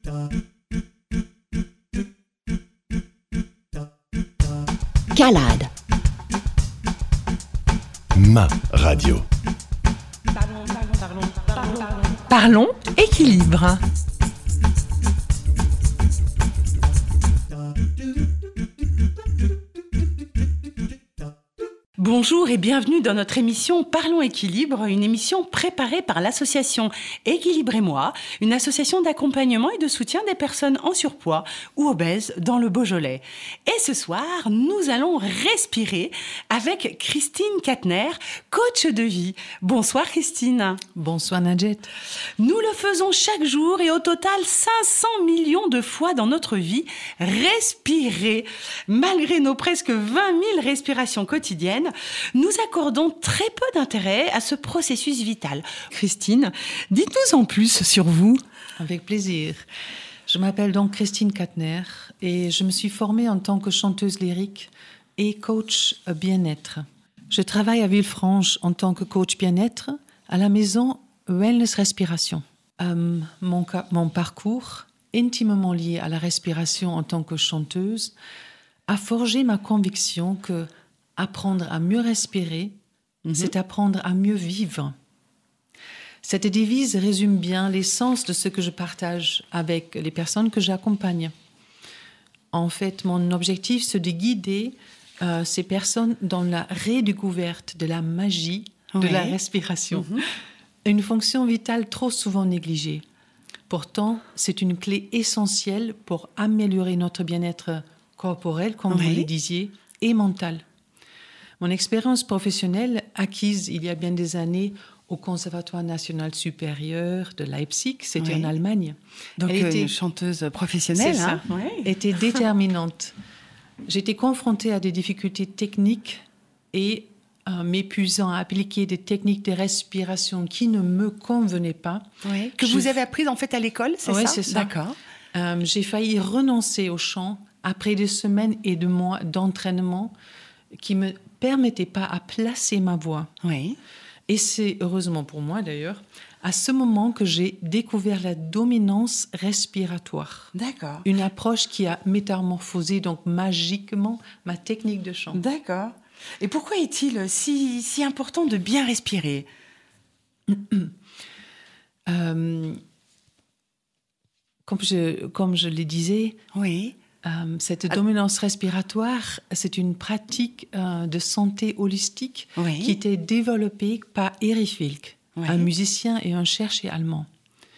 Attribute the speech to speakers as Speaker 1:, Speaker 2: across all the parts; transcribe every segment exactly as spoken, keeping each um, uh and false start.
Speaker 1: Calade.
Speaker 2: Ma radio.
Speaker 3: Parlons, parlons, parlons, parlons, parlons. Parlons équilibre. Bonjour et bienvenue dans notre émission Parlons équilibre, une émission préparée par l'association Équilibre et moi, une association d'accompagnement et de soutien des personnes en surpoids ou obèses dans le Beaujolais. Et ce soir, nous allons respirer avec Christine Katner, coach de vie. Bonsoir Christine.
Speaker 4: Bonsoir Nadjet.
Speaker 3: Nous le faisons chaque jour et au total cinq cents millions de fois dans notre vie, respirer. Malgré nos presque vingt mille respirations quotidiennes, nous accordons très peu d'intérêt à ce processus vital. Christine, dites-nous en plus sur vous.
Speaker 4: Avec plaisir. Je m'appelle donc Christine Katner et je me suis formée en tant que chanteuse lyrique et coach bien-être. Je travaille à Villefranche en tant que coach bien-être à la maison Wellness Respiration. Euh, mon, mon parcours, intimement lié à la respiration en tant que chanteuse, a forgé ma conviction que apprendre à mieux respirer, mmh. c'est apprendre à mieux vivre. Cette devise résume bien l'essence de ce que je partage avec les personnes que j'accompagne. En fait, mon objectif, c'est de guider euh, ces personnes dans la redécouverte de la magie oui. de la respiration. Mmh. Une fonction vitale trop souvent négligée. Pourtant, c'est une clé essentielle pour améliorer notre bien-être corporel, comme oui. vous le disiez, et mental. Mon expérience professionnelle, acquise il y a bien des années au Conservatoire national supérieur de Leipzig, c'était oui. en Allemagne.
Speaker 3: Donc
Speaker 4: Elle était
Speaker 3: une chanteuse professionnelle,
Speaker 4: hein,
Speaker 3: oui.
Speaker 4: était déterminante. J'étais confrontée à des difficultés techniques et euh, m'épuisant à appliquer des techniques de respiration qui ne me convenaient pas.
Speaker 3: Oui. Que Je... vous avez apprises en fait à l'école, c'est
Speaker 4: oui,
Speaker 3: ça?
Speaker 4: Oui, c'est ça.
Speaker 3: D'accord.
Speaker 4: Euh, j'ai failli renoncer au chant après des semaines et des mois d'entraînement qui ne me permettait pas à placer ma voix.
Speaker 3: Oui.
Speaker 4: Et c'est, heureusement pour moi d'ailleurs, à ce moment que j'ai découvert la dominance respiratoire.
Speaker 3: D'accord.
Speaker 4: Une approche qui a métamorphosé donc magiquement ma technique de chant.
Speaker 3: D'accord. Et pourquoi est-il si, si important de bien respirer?
Speaker 4: euh, comme, je, comme je le disais...
Speaker 3: Oui.
Speaker 4: Euh, cette dominance respiratoire, c'est une pratique euh, de santé holistique oui. qui était développée par Erich Wilke, oui. un musicien et un chercheur allemand.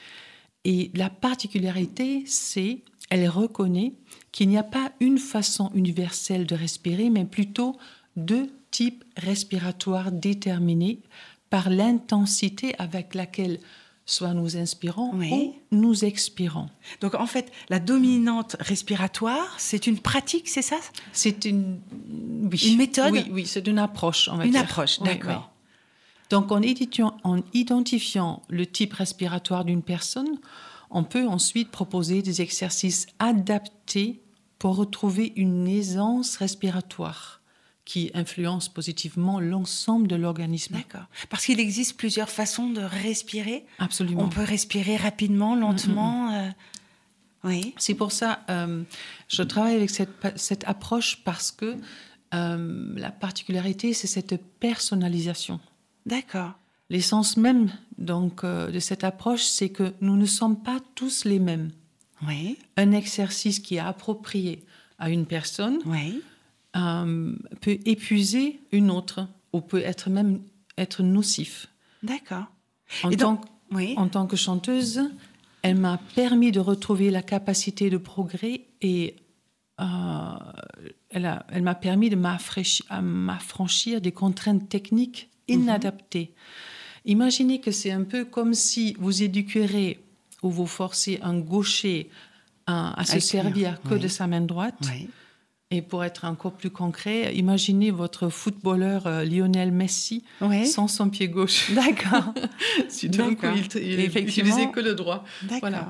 Speaker 4: Et la particularité, c'est qu'elle reconnaît qu'il n'y a pas une façon universelle de respirer, mais plutôt deux types respiratoires déterminés par l'intensité avec laquelle soit nous inspirons oui. ou nous expirons.
Speaker 3: Donc, en fait, la dominante respiratoire, c'est une pratique, c'est ça?
Speaker 4: C'est une... Oui.
Speaker 3: Une méthode?
Speaker 4: Oui, oui, c'est une approche, on va
Speaker 3: Une
Speaker 4: dire.
Speaker 3: approche,
Speaker 4: oui,
Speaker 3: d'accord.
Speaker 4: Oui. Donc, en identifiant, en identifiant le type respiratoire d'une personne, on peut ensuite proposer des exercices adaptés pour retrouver une aisance respiratoire qui influence positivement l'ensemble de l'organisme.
Speaker 3: D'accord. Parce qu'il existe plusieurs façons de respirer.
Speaker 4: Absolument.
Speaker 3: On peut respirer rapidement, lentement. Mm-hmm. Euh... Oui.
Speaker 4: C'est pour ça euh, je travaille avec cette, cette approche parce que euh, la particularité, c'est cette personnalisation.
Speaker 3: D'accord.
Speaker 4: L'essence même donc, euh, de cette approche, c'est que nous ne sommes pas tous les mêmes.
Speaker 3: Oui.
Speaker 4: Un exercice qui est approprié à une personne...
Speaker 3: Oui.
Speaker 4: Euh, peut épuiser une autre ou peut être même être nocif.
Speaker 3: D'accord.
Speaker 4: En,
Speaker 3: donc,
Speaker 4: tant,
Speaker 3: oui.
Speaker 4: en tant que chanteuse, elle m'a permis de retrouver la capacité de progrès et euh, elle, a, elle m'a permis de m'affranchir des contraintes techniques inadaptées. Mm-hmm. Imaginez que c'est un peu comme si vous éduquerez ou vous forcez un gaucher à, à se servir que oui. de sa main droite.
Speaker 3: Oui.
Speaker 4: Et pour être encore plus concret, imaginez votre footballeur euh, Lionel Messi oui. sans son pied gauche.
Speaker 3: D'accord.
Speaker 4: Si d'un coup, il, il n'utilisait que le droit.
Speaker 3: D'accord.
Speaker 4: Voilà.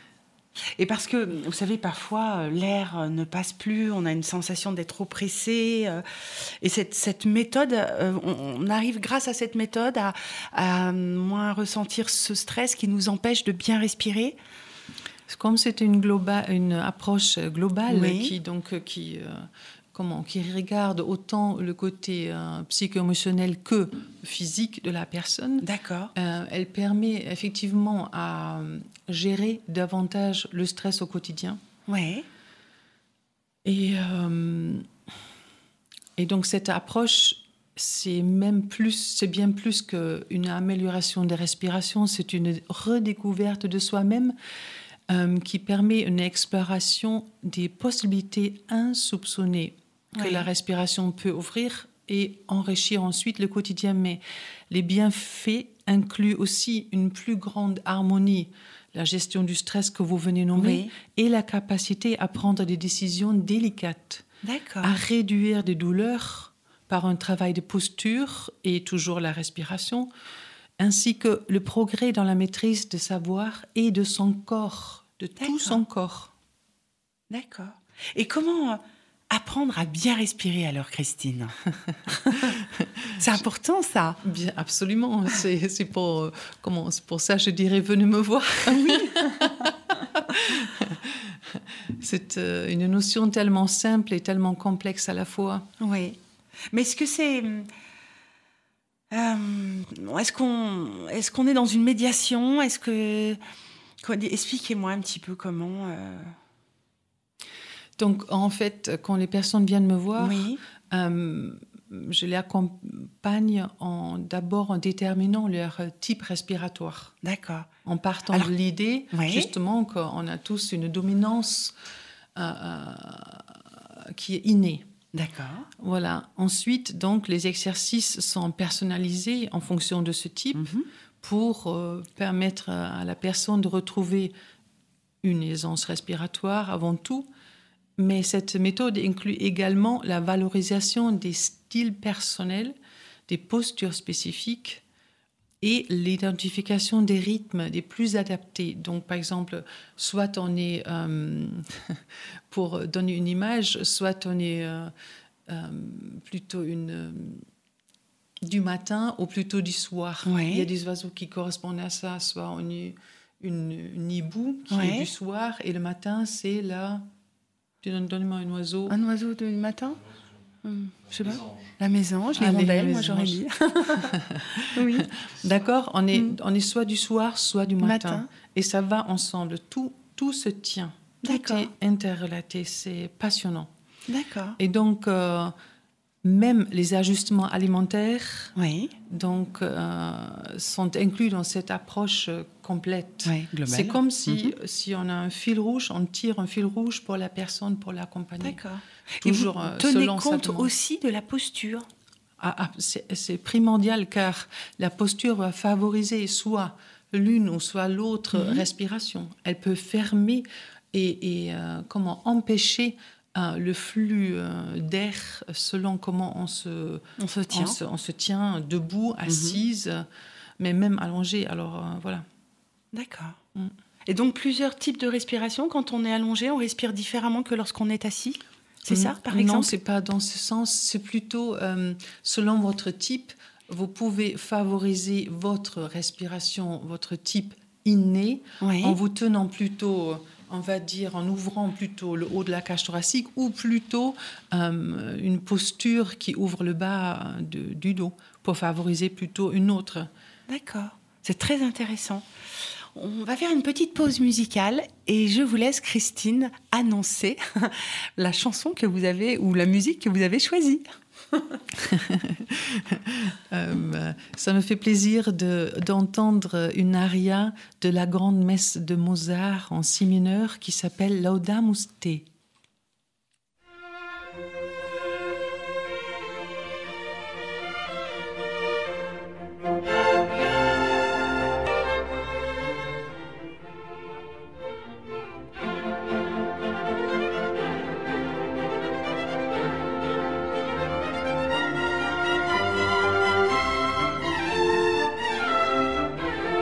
Speaker 3: Et parce que, vous savez, parfois, l'air ne passe plus, on a une sensation d'être oppressé. Euh, et cette, cette méthode, euh, on, on arrive grâce à cette méthode à, à moins ressentir ce stress qui nous empêche de bien respirer.
Speaker 4: Comme c'est une, globa- une approche globale
Speaker 3: Oui.
Speaker 4: qui, donc, qui, euh, comment, qui regarde autant le côté euh, psycho-émotionnel que physique de la personne,
Speaker 3: D'accord.
Speaker 4: euh, elle permet effectivement à gérer davantage le stress au quotidien.
Speaker 3: Oui.
Speaker 4: Et, euh, et donc cette approche, c'est même plus, c'est bien plus qu'une amélioration des respirations, c'est une redécouverte de soi-même euh, qui permet une exploration des possibilités insoupçonnées que
Speaker 3: Oui.
Speaker 4: la respiration peut offrir et enrichir ensuite le quotidien. Mais les bienfaits incluent aussi une plus grande harmonie, la gestion du stress que vous venez nommer,
Speaker 3: Oui.
Speaker 4: et la capacité à prendre des décisions délicates,
Speaker 3: D'accord.
Speaker 4: à réduire des douleurs par un travail de posture et toujours la respiration, ainsi que le progrès dans la maîtrise de savoir et de son corps, de tout
Speaker 3: D'accord.
Speaker 4: son corps.
Speaker 3: D'accord. Et comment euh, apprendre à bien respirer alors, Christine? C'est important, ça.
Speaker 4: Bien, absolument. C'est, c'est, pour, euh, comment, c'est pour ça que je dirais venez me voir. C'est euh, une notion tellement simple et tellement complexe à la fois.
Speaker 3: Oui. Mais est-ce que c'est... euh, est-ce qu'on, est-ce qu'on est dans une médiation? Est-ce que... Expliquez-moi un petit peu comment... euh,
Speaker 4: Donc, en fait, quand les personnes viennent me voir,
Speaker 3: Oui.
Speaker 4: euh, je les accompagne en, d'abord en déterminant leur type respiratoire.
Speaker 3: D'accord.
Speaker 4: En partant
Speaker 3: Alors,
Speaker 4: de l'idée,
Speaker 3: oui.
Speaker 4: justement, qu'on a tous une dominance euh, euh, qui est innée.
Speaker 3: D'accord.
Speaker 4: Voilà. Ensuite, donc, les exercices sont personnalisés en fonction de ce type
Speaker 3: Mhm.
Speaker 4: pour euh, permettre à la personne de retrouver une aisance respiratoire avant tout. Mais cette méthode inclut également la valorisation des styles personnels, des postures spécifiques et l'identification des rythmes les plus adaptés. Donc, par exemple, soit on est, euh, pour donner une image, soit on est euh, euh, plutôt une, euh, du matin ou plutôt du soir.
Speaker 3: Oui.
Speaker 4: Il y a des oiseaux qui correspondent à ça, soit on est une, une hibou qui
Speaker 3: Oui.
Speaker 4: est du soir et le matin, c'est la... Donne-moi un oiseau.
Speaker 3: Un oiseau du matin? Hum, Je sais pas. La mésange, les
Speaker 4: Ah, les
Speaker 3: rondelles, moi j'aurais dit. Oui.
Speaker 4: D'accord, on est,
Speaker 3: Mm.
Speaker 4: on est soit du soir, soit du matin.
Speaker 3: Matin.
Speaker 4: Et ça va ensemble. Tout, tout se tient. Tout
Speaker 3: D'accord.
Speaker 4: est interrelaté. C'est passionnant.
Speaker 3: D'accord.
Speaker 4: Et donc, euh, même les ajustements alimentaires
Speaker 3: Oui.
Speaker 4: donc, euh, sont inclus dans cette approche euh, complète.
Speaker 3: Oui, globale.
Speaker 4: C'est comme si,
Speaker 3: Mhm.
Speaker 4: si on a un fil rouge, on tire un fil rouge pour la personne, pour l'accompagner.
Speaker 3: D'accord.
Speaker 4: Toujours,
Speaker 3: Et vous
Speaker 4: euh,
Speaker 3: tenez
Speaker 4: selon sa
Speaker 3: compte
Speaker 4: demande.
Speaker 3: aussi de la posture.
Speaker 4: Ah, ah, c'est, c'est primordial car la posture va favoriser soit l'une ou soit l'autre
Speaker 3: Mhm.
Speaker 4: respiration. Elle peut fermer et, et euh, comment empêcher euh, le flux euh, d'air selon comment on se,
Speaker 3: On se tient.
Speaker 4: on se, on se tient debout, assise, mais même allongé. Alors euh, voilà.
Speaker 3: D'accord.
Speaker 4: Mm.
Speaker 3: Et donc plusieurs types de respiration. Quand on est allongé, on respire différemment que lorsqu'on est assis. C'est ça, par
Speaker 4: Non,
Speaker 3: exemple?
Speaker 4: c'est pas dans ce sens. C'est plutôt euh, selon votre type. Vous pouvez favoriser votre respiration, votre type inné,
Speaker 3: Oui.
Speaker 4: en vous tenant plutôt, on va dire, en ouvrant plutôt le haut de la cage thoracique ou plutôt euh, une posture qui ouvre le bas de- du dos pour favoriser plutôt une autre.
Speaker 3: D'accord. C'est très intéressant. On va faire une petite pause musicale et je vous laisse, Christine, annoncer la chanson que vous avez ou la musique que vous avez choisie.
Speaker 4: Euh, ça me fait plaisir de, d'entendre une aria de la grande messe de Mozart en si mineur qui s'appelle Laudamus Te.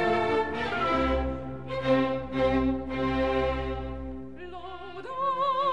Speaker 1: Laudamus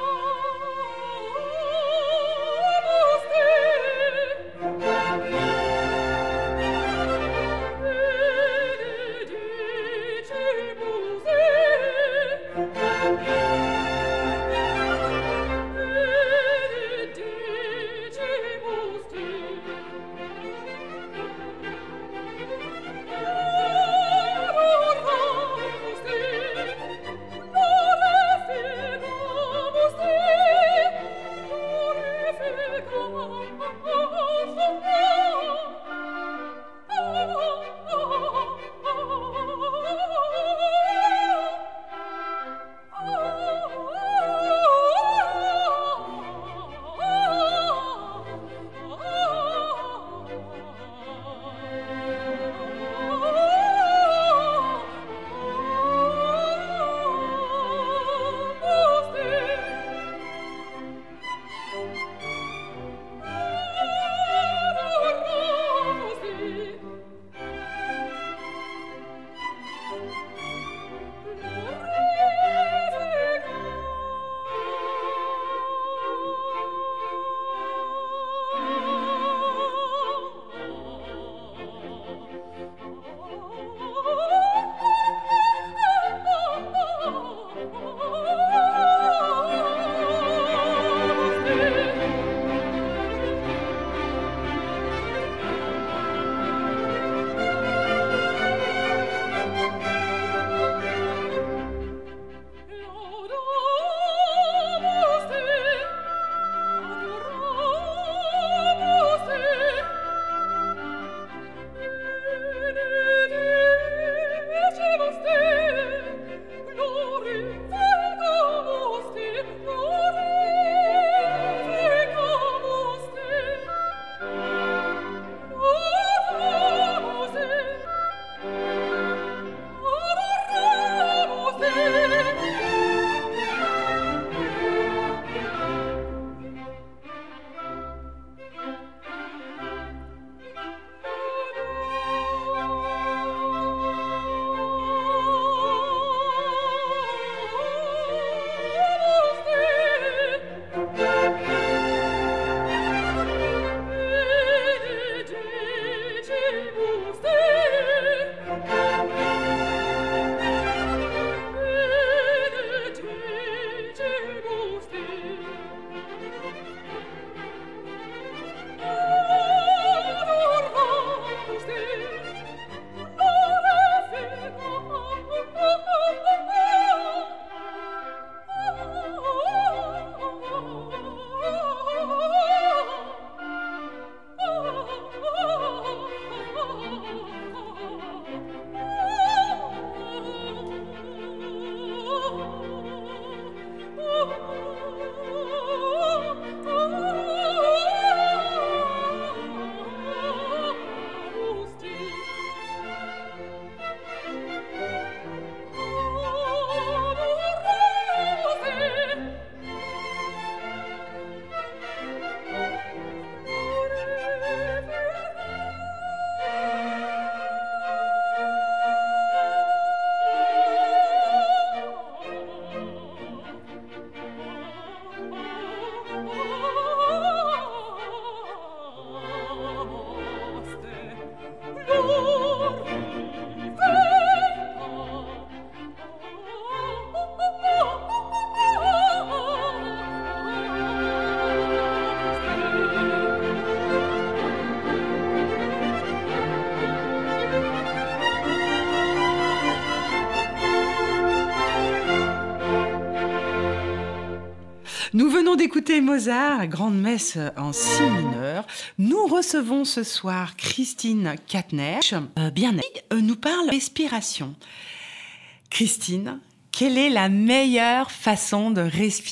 Speaker 3: Nous venons d'écouter Mozart, grande messe en si mineur. Nous recevons ce soir Christine Katner. Euh, bien, euh, nous parle respiration. Christine, quelle est la meilleure façon de respirer ?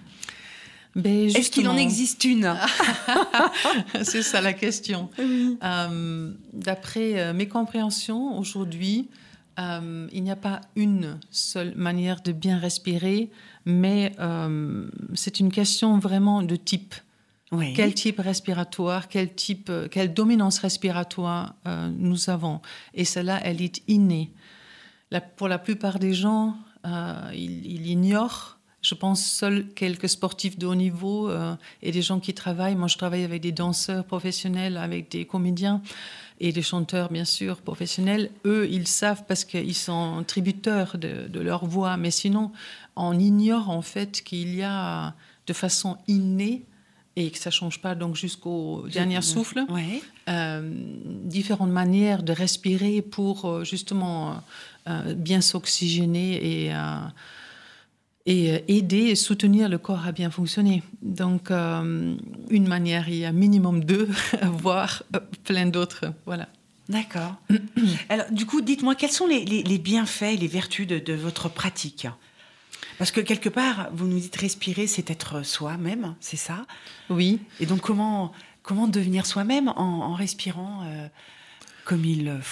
Speaker 4: Ben,
Speaker 3: Est-ce qu'il en existe une ?
Speaker 4: C'est ça la question. Oui. Euh, d'après euh, mes compréhensions, aujourd'hui, euh, il n'y a pas une seule manière de bien respirer, mais euh, c'est une question vraiment de type. Oui. Quel type respiratoire, quel type, quelle dominance respiratoire euh, nous avons. Et cela, elle est innée. La, pour la plupart des gens, euh, ils, ils ignorent. Je pense seuls quelques sportifs de haut niveau euh, et des gens qui travaillent. Moi, je travaille avec des danseurs professionnels, avec des comédiens et des chanteurs, bien sûr, professionnels. Eux, ils savent parce qu'ils sont tributaires de, de leur voix. Mais sinon, on ignore en fait qu'il y a de façon innée et que ça ne change pas donc jusqu'au dernier souffle,
Speaker 3: ouais.
Speaker 4: euh, différentes manières de respirer pour justement euh, bien s'oxygéner et... Euh, et aider et soutenir le corps à bien fonctionner. Donc, euh, une manière, il y a minimum deux, voire plein d'autres. Voilà.
Speaker 3: D'accord. Alors, du coup, dites-moi, quels sont les, les, les bienfaits et les vertus de, de votre pratique ? Parce que quelque part, vous nous dites respirer, c'est être soi-même, c'est ça ?
Speaker 4: Oui.
Speaker 3: Et donc, comment, comment devenir soi-même en, en respirant euh, comme il faut ?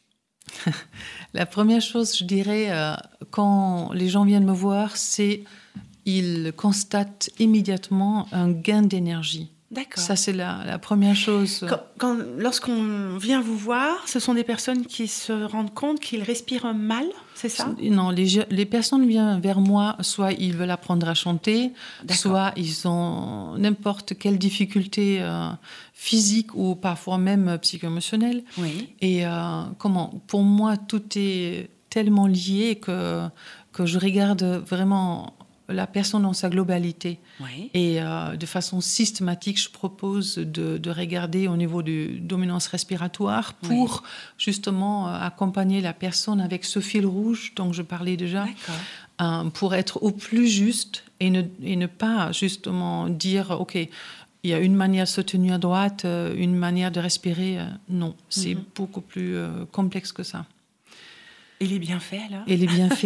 Speaker 4: La première chose, je dirais, euh, quand les gens viennent me voir, c'est qu'ils constatent immédiatement un gain d'énergie.
Speaker 3: D'accord.
Speaker 4: Ça, c'est la, la première chose.
Speaker 3: Quand, quand, lorsqu'on vient vous voir, ce sont des personnes qui se rendent compte qu'ils respirent mal, c'est ça ?
Speaker 4: Non, les, les personnes viennent vers moi, soit ils veulent apprendre à chanter, D'accord. soit ils ont n'importe quelle difficulté euh, physique ou parfois même psycho-émotionnelle.
Speaker 3: Oui.
Speaker 4: Et euh, comment ? Pour moi, tout est tellement lié que, que je regarde vraiment la personne dans sa globalité.
Speaker 3: Oui.
Speaker 4: Et euh, de façon systématique, je propose de, de regarder au niveau de dominance respiratoire pour oui. justement euh, accompagner la personne avec ce fil rouge dont je parlais déjà, euh, pour être au plus juste et ne, et ne pas justement dire « ok, il y a une manière de se tenir à droite, euh, une manière de respirer. Euh, » Non, c'est mm-hmm. beaucoup plus euh, complexe que ça.
Speaker 3: Et les bienfaits, alors ?
Speaker 4: Et les bienfaits.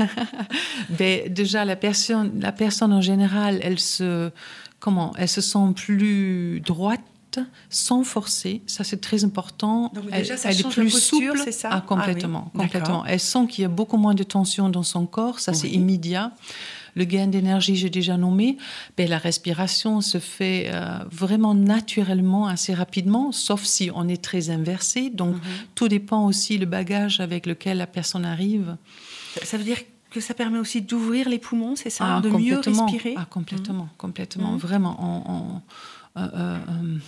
Speaker 4: ben, déjà, la personne, la personne en général, elle se, comment, elle se sent plus droite, sans forcer. Ça, c'est très important.
Speaker 3: Donc déjà,
Speaker 4: elle,
Speaker 3: ça
Speaker 4: elle
Speaker 3: change
Speaker 4: est plus
Speaker 3: de posture,
Speaker 4: souple.
Speaker 3: C'est ça ?
Speaker 4: Ah, complètement,
Speaker 3: ah, oui.
Speaker 4: complètement. Elle sent qu'il y a beaucoup moins de tension dans son corps. Ça, oui. c'est immédiat. Le gain d'énergie, j'ai déjà nommé. Ben, la respiration se fait euh, vraiment naturellement, assez rapidement, sauf si on est très inversé. Donc, mm-hmm. tout dépend aussi du bagage avec lequel la personne arrive.
Speaker 3: Ça, ça veut dire que ça permet aussi d'ouvrir les poumons, c'est ça ? Ah, de mieux respirer ?
Speaker 4: Ah, complètement, mm-hmm. complètement. Mm-hmm. Vraiment, on, on, euh, euh,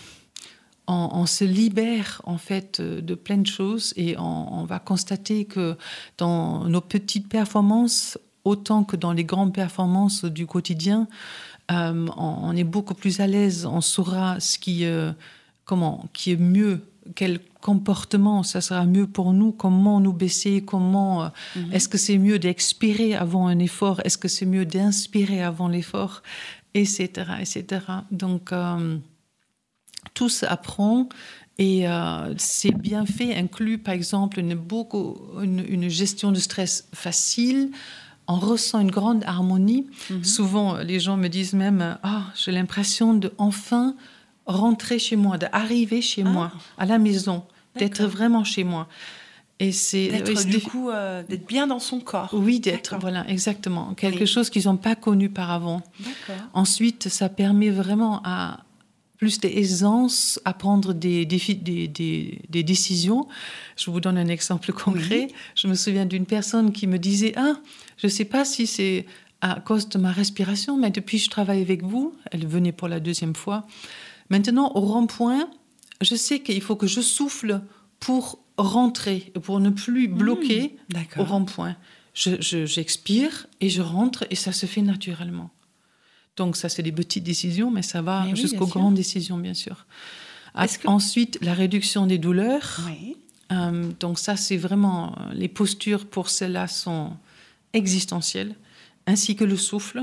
Speaker 4: on, on se libère, en fait, de plein de choses et on, on va constater que dans nos petites performances, autant que dans les grandes performances du quotidien, euh, on, on est beaucoup plus à l'aise, on saura ce qui, euh, comment, qui est mieux, quel comportement ça sera mieux pour nous, comment nous baisser, comment, euh, mm-hmm. est-ce que c'est mieux d'expirer avant un effort, est-ce que c'est mieux d'inspirer avant l'effort, et cetera, et cetera. Donc, euh, tout s'apprend. Et euh, ces bienfaits incluent, par exemple, une, beaucoup, une, une gestion de stress facile. On ressent une grande harmonie. Mm-hmm. Souvent, les gens me disent même « Ah, oh, j'ai l'impression d'enfin rentrer chez moi, d'arriver chez ah. moi, à la maison, D'accord. d'être vraiment chez moi. » Et c'est
Speaker 3: d'être, oui, du coup, euh, d'être bien dans son corps.
Speaker 4: Oui, d'être, D'accord. voilà, exactement. Quelque oui. chose qu'ils n'ont pas connu par avant.
Speaker 3: D'accord.
Speaker 4: Ensuite, ça permet vraiment à plus d'aisance à prendre des, des, des, des, des décisions. Je vous donne un exemple concret. Oui. Je me souviens d'une personne qui me disait « Ah, je ne sais pas si c'est à cause de ma respiration, mais depuis que je travaille avec vous, elle venait pour la deuxième fois, maintenant, au rond-point, je sais qu'il faut que je souffle pour rentrer, pour ne plus bloquer mmh, au rond-point. Je, je, j'expire et je rentre et ça se fait naturellement. » Donc ça, c'est des petites décisions, mais ça va mais jusqu'aux oui, grandes décisions, bien sûr. Que... Ensuite, la réduction des douleurs.
Speaker 3: Oui.
Speaker 4: Euh, donc ça, c'est vraiment... Les postures pour cela sont existentielles, ainsi que le souffle.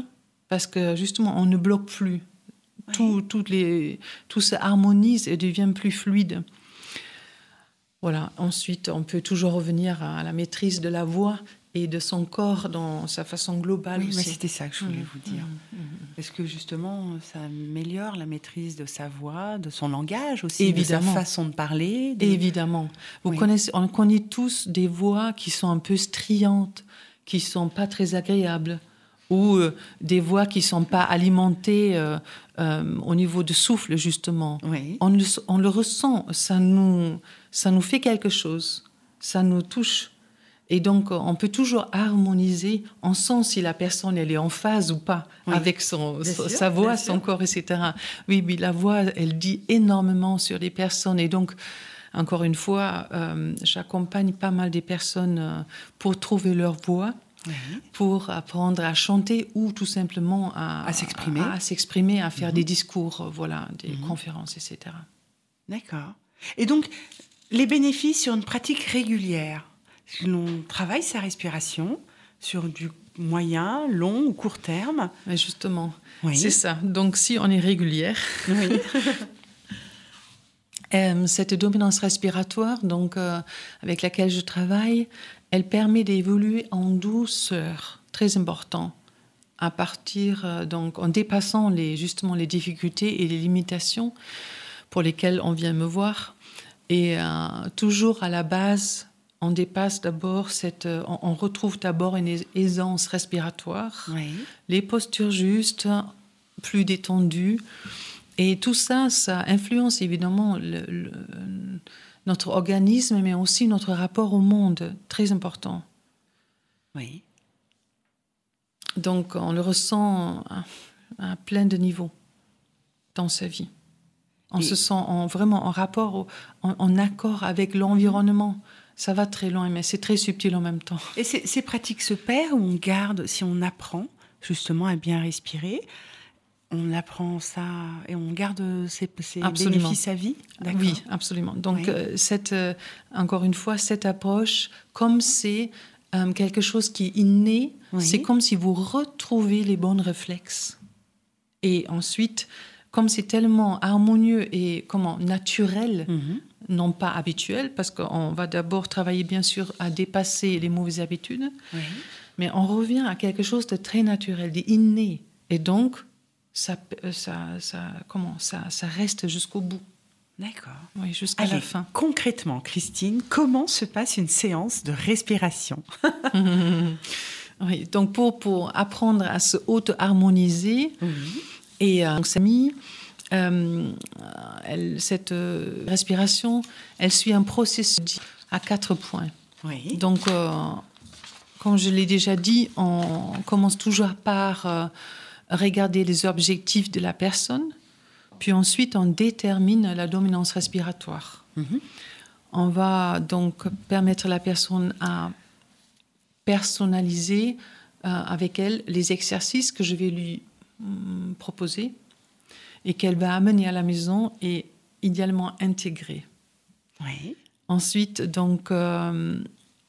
Speaker 4: parce que justement, on ne bloque plus.
Speaker 3: Ouais.
Speaker 4: Tout, toutes les, tout se harmonise et devient plus fluide. Voilà. Ensuite, on peut toujours revenir à la maîtrise de la voix et de son corps dans sa façon globale
Speaker 3: Oui,
Speaker 4: aussi.
Speaker 3: mais c'était ça que je voulais
Speaker 4: Mmh,
Speaker 3: vous dire.
Speaker 4: mmh, mmh.
Speaker 3: Est-ce que justement, ça améliore la maîtrise de sa voix, de son langage aussi,
Speaker 4: Évidemment.
Speaker 3: de sa façon de parler de...
Speaker 4: Évidemment. Vous
Speaker 3: Oui.
Speaker 4: connaissez, on connaît tous des voix qui sont un peu striantes, qui sont pas très agréables, ou euh, des voix qui sont pas alimentées euh, euh, au niveau de souffle, justement.
Speaker 3: Oui.
Speaker 4: On le, on le ressent, ça nous, ça nous fait quelque chose, ça nous touche. Et donc, on peut toujours harmoniser. On sent si la personne elle est en phase ou pas
Speaker 3: Oui.
Speaker 4: avec son,
Speaker 3: Bien
Speaker 4: sa,
Speaker 3: sûr,
Speaker 4: sa voix,
Speaker 3: bien
Speaker 4: son
Speaker 3: sûr.
Speaker 4: corps, et cetera. Oui, mais la voix, elle dit énormément sur les personnes. Et donc, encore une fois, euh, j'accompagne pas mal des personnes euh, pour trouver leur voix,
Speaker 3: Oui.
Speaker 4: pour apprendre à chanter ou tout simplement à,
Speaker 3: À s'exprimer.
Speaker 4: à, à s'exprimer, à faire
Speaker 3: Mhm.
Speaker 4: des discours, euh, voilà, des
Speaker 3: Mhm.
Speaker 4: conférences, et cetera.
Speaker 3: D'accord. Et donc, les bénéfices sur une pratique régulière. On travaille sa respiration sur du moyen, long ou court terme.
Speaker 4: Mais justement,
Speaker 3: Oui.
Speaker 4: c'est ça. Donc, si on est régulière,
Speaker 3: Oui.
Speaker 4: Euh, cette dominance respiratoire, donc euh, avec laquelle je travaille, elle permet d'évoluer en douceur, très important, à partir euh, donc en dépassant les justement les difficultés et les limitations pour lesquelles on vient me voir, et euh, toujours à la base, on dépasse d'abord cette, euh, on, on retrouve d'abord une aisance respiratoire,
Speaker 3: Oui.
Speaker 4: les postures justes, plus détendues. Et tout ça, ça influence évidemment le, le, notre organisme, mais aussi notre rapport au monde, très important.
Speaker 3: Oui.
Speaker 4: Donc, on le ressent à, à plein de niveaux dans sa vie. On
Speaker 3: Et...
Speaker 4: se sent en, vraiment en rapport, au, en, en accord avec l'environnement. Ça va très loin, mais c'est très subtil en même temps.
Speaker 3: Et ces, ces pratiques se perdent ou on garde, si on apprend justement à bien respirer, on apprend ça et on garde ces, ces bénéfices à vie? D'accord.
Speaker 4: Oui, absolument. Donc,
Speaker 3: Oui.
Speaker 4: euh, cette, euh, encore une fois, cette approche, comme c'est euh, quelque chose qui est inné,
Speaker 3: Oui.
Speaker 4: c'est comme si vous retrouvez les bons réflexes. Et ensuite, comme c'est tellement harmonieux et comment, naturel,
Speaker 3: Mhm.
Speaker 4: non pas habituel, parce qu'on va d'abord travailler, bien sûr, à dépasser les mauvaises habitudes,
Speaker 3: Oui.
Speaker 4: mais on revient à quelque chose de très naturel, d'inné. Et donc, ça, ça, ça, comment, ça, ça reste jusqu'au bout.
Speaker 3: D'accord.
Speaker 4: Oui, jusqu'à
Speaker 3: Allez,
Speaker 4: la fin.
Speaker 3: concrètement, Christine, comment se passe une séance de respiration?
Speaker 4: Oui, donc pour, pour apprendre à se auto-harmoniser,
Speaker 3: Oui.
Speaker 4: et euh, Samy, euh, elle, cette euh, respiration, elle suit un processus à quatre points.
Speaker 3: Oui.
Speaker 4: Donc, euh, comme je l'ai déjà dit, on commence toujours par euh, regarder les objectifs de la personne, puis ensuite on détermine la dominance respiratoire.
Speaker 3: Mhm.
Speaker 4: On va donc permettre à la personne à personnaliser euh, avec elle les exercices que je vais lui hum, proposer et qu'elle va amener à la maison et idéalement intégrer.
Speaker 3: Oui.
Speaker 4: Ensuite, donc, euh,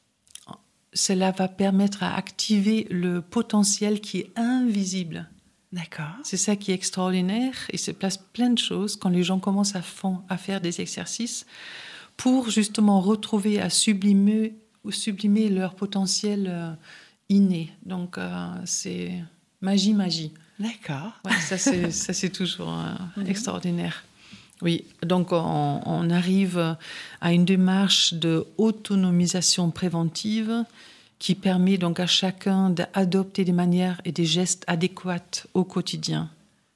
Speaker 4: cela va permettre à activer le potentiel qui est invisible.
Speaker 3: D'accord.
Speaker 4: C'est ça qui est extraordinaire, et il se passe plein de choses quand les gens commencent à, fond, à faire des exercices pour justement retrouver, à sublimer, ou sublimer leur potentiel euh, inné. Donc, euh, c'est magie, magie.
Speaker 3: D'accord.
Speaker 4: Ouais, ça, c'est, ça, c'est toujours euh,
Speaker 3: Mhm.
Speaker 4: extraordinaire. Oui, donc on, on arrive à une démarche de autonomisation préventive qui permet donc à chacun d'adopter des manières et des gestes adéquats au quotidien.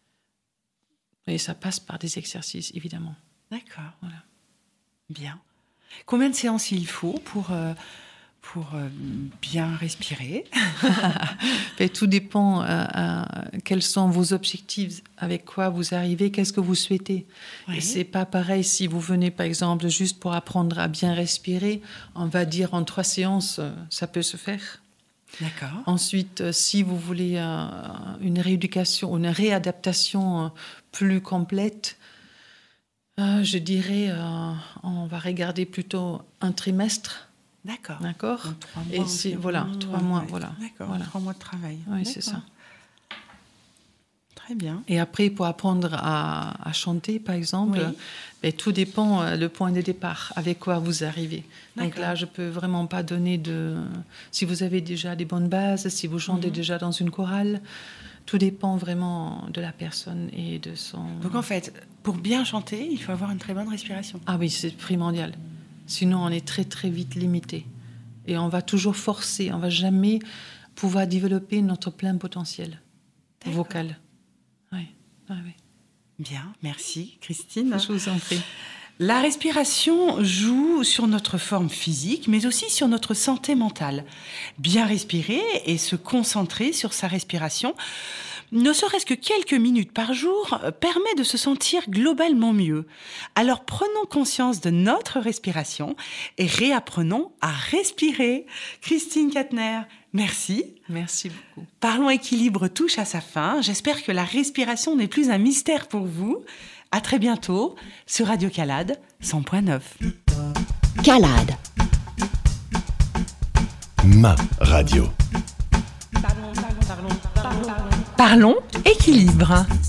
Speaker 4: Et ça passe par des exercices, évidemment.
Speaker 3: D'accord.
Speaker 4: Voilà.
Speaker 3: Bien. Combien de séances il faut pour, euh, pour euh, bien respirer?
Speaker 4: Et tout dépend euh, euh, quels sont vos objectifs, avec quoi vous arrivez, qu'est-ce que vous souhaitez.
Speaker 3: Oui.
Speaker 4: Et c'est pas pareil si vous venez, par exemple, juste pour apprendre à bien respirer. On va dire en trois séances, euh, ça peut se faire.
Speaker 3: D'accord.
Speaker 4: Ensuite, euh, si vous voulez euh, une rééducation, une réadaptation euh, plus complète, euh, je dirais, euh, on va regarder plutôt un trimestre.
Speaker 3: D'accord.
Speaker 4: D'accord.
Speaker 3: Donc, trois
Speaker 4: Et
Speaker 3: mois
Speaker 4: si-
Speaker 3: environ,
Speaker 4: voilà, trois mois,
Speaker 3: ouais.
Speaker 4: voilà.
Speaker 3: D'accord.
Speaker 4: Voilà.
Speaker 3: Trois mois de travail.
Speaker 4: Oui, c'est
Speaker 3: D'accord.
Speaker 4: ça.
Speaker 3: Très bien.
Speaker 4: Et après, pour apprendre à, à chanter, par exemple,
Speaker 3: Oui.
Speaker 4: ben, tout dépend euh, le point de départ, avec quoi vous arrivez. Donc
Speaker 3: D'accord.
Speaker 4: là, je peux vraiment pas donner de... Si vous avez déjà des bonnes bases, si vous chantez
Speaker 3: Mhm.
Speaker 4: déjà dans une chorale, tout dépend vraiment de la personne et de son...
Speaker 3: Donc en fait, pour bien chanter, il faut avoir une très bonne respiration.
Speaker 4: Ah oui, c'est primordial. Sinon, on est très, très vite limité. Et on va toujours forcer, on va jamais pouvoir développer notre plein potentiel
Speaker 3: D'accord.
Speaker 4: vocal. Oui, oui, oui.
Speaker 3: Bien, merci Christine.
Speaker 4: Je vous en prie.
Speaker 3: La respiration joue sur notre forme physique, mais aussi sur notre santé mentale. Bien respirer et se concentrer sur sa respiration, ne serait-ce que quelques minutes par jour, permet de se sentir globalement mieux. Alors prenons conscience de notre respiration et réapprenons à respirer. Christine Katner, merci.
Speaker 4: Merci beaucoup.
Speaker 3: Parlons équilibre touche à sa fin. J'espère que la respiration n'est plus un mystère pour vous. À très bientôt sur Radio Calade cent point neuf.
Speaker 2: Calade. Ma radio.
Speaker 3: Parlons, parlons, parlons, parlons, parlons. Parlons équilibre.